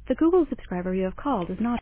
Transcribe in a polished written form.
The Google subscriber you have called is not